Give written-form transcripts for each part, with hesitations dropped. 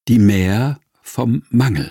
Die Mehr vom Mangel.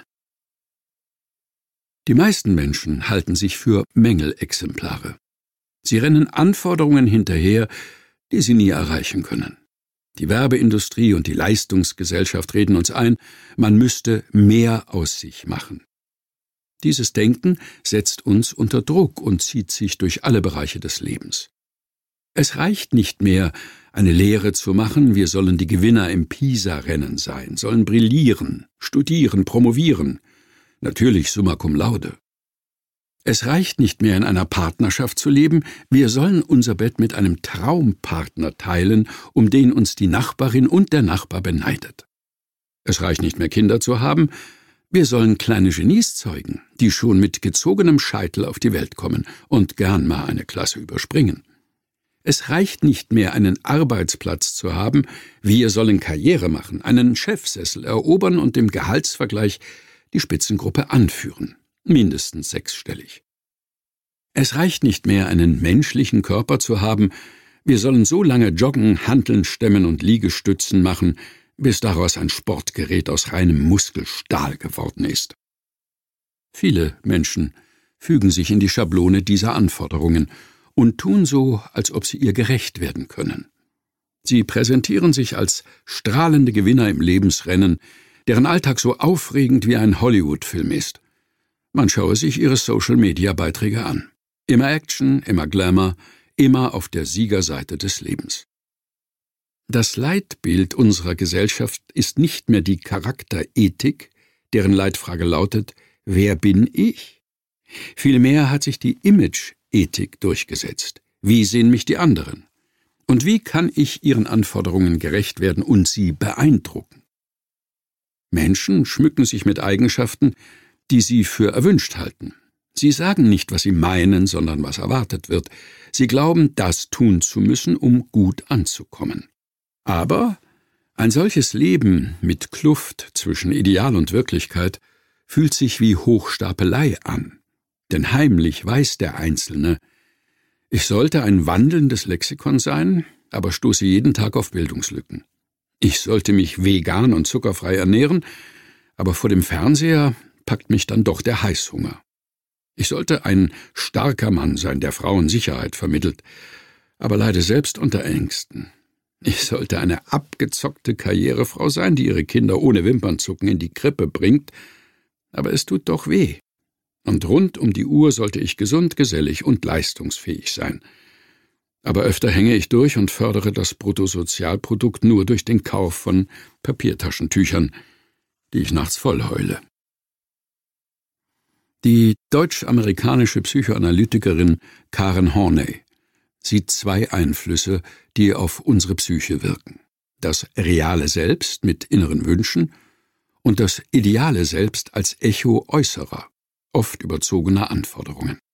Die meisten Menschen halten sich für Mängelexemplare. Sie rennen Anforderungen hinterher, die sie nie erreichen können. Die Werbeindustrie und die Leistungsgesellschaft reden uns ein, man müsste mehr aus sich machen. Dieses Denken setzt uns unter Druck und zieht sich durch alle Bereiche des Lebens. Es reicht nicht mehr, eine Lehre zu machen, wir sollen die Gewinner im PISA-Rennen sein, sollen brillieren, studieren, promovieren, natürlich summa cum laude. Es reicht nicht mehr, in einer Partnerschaft zu leben, wir sollen unser Bett mit einem Traumpartner teilen, um den uns die Nachbarin und der Nachbar beneidet. Es reicht nicht mehr, Kinder zu haben, wir sollen kleine Genies zeugen, die schon mit gezogenem Scheitel auf die Welt kommen und gern mal eine Klasse überspringen. Es reicht nicht mehr, einen Arbeitsplatz zu haben, wir sollen Karriere machen, einen Chefsessel erobern und im Gehaltsvergleich die Spitzengruppe anführen, mindestens 6-stellig. Es reicht nicht mehr, einen menschlichen Körper zu haben, wir sollen so lange joggen, Hanteln stemmen und Liegestützen machen, bis daraus ein Sportgerät aus reinem Muskelstahl geworden ist. Viele Menschen fügen sich in die Schablone dieser Anforderungen und tun so, als ob sie ihr gerecht werden können. Sie präsentieren sich als strahlende Gewinner im Lebensrennen, deren Alltag so aufregend wie ein Hollywood-Film ist. Man schaue sich ihre Social-Media-Beiträge an. Immer Action, immer Glamour, immer auf der Siegerseite des Lebens. Das Leitbild unserer Gesellschaft ist nicht mehr die Charakterethik, deren Leitfrage lautet, wer bin ich? Vielmehr hat sich die Image-Ethik durchgesetzt. Wie sehen mich die anderen? Und wie kann ich ihren Anforderungen gerecht werden und sie beeindrucken? Menschen schmücken sich mit Eigenschaften, die sie für erwünscht halten. Sie sagen nicht, was sie meinen, sondern was erwartet wird. Sie glauben, das tun zu müssen, um gut anzukommen. Aber ein solches Leben mit Kluft zwischen Ideal und Wirklichkeit fühlt sich wie Hochstapelei an. Denn heimlich weiß der Einzelne, ich sollte ein wandelndes Lexikon sein, aber stoße jeden Tag auf Bildungslücken. Ich sollte mich vegan und zuckerfrei ernähren, aber vor dem Fernseher packt mich dann doch der Heißhunger. Ich sollte ein starker Mann sein, der Frauen Sicherheit vermittelt, aber leide selbst unter Ängsten. Ich sollte eine abgezockte Karrierefrau sein, die ihre Kinder ohne Wimpernzucken in die Krippe bringt, aber es tut doch weh. Und rund um die Uhr sollte ich gesund, gesellig und leistungsfähig sein. Aber öfter hänge ich durch und fördere das Bruttosozialprodukt nur durch den Kauf von Papiertaschentüchern, die ich nachts voll heule. Die deutsch-amerikanische Psychoanalytikerin Karen Horney sieht 2 Einflüsse, die auf unsere Psyche wirken. Das reale Selbst mit inneren Wünschen und das ideale Selbst als Echo äußerer, oft überzogener Anforderungen.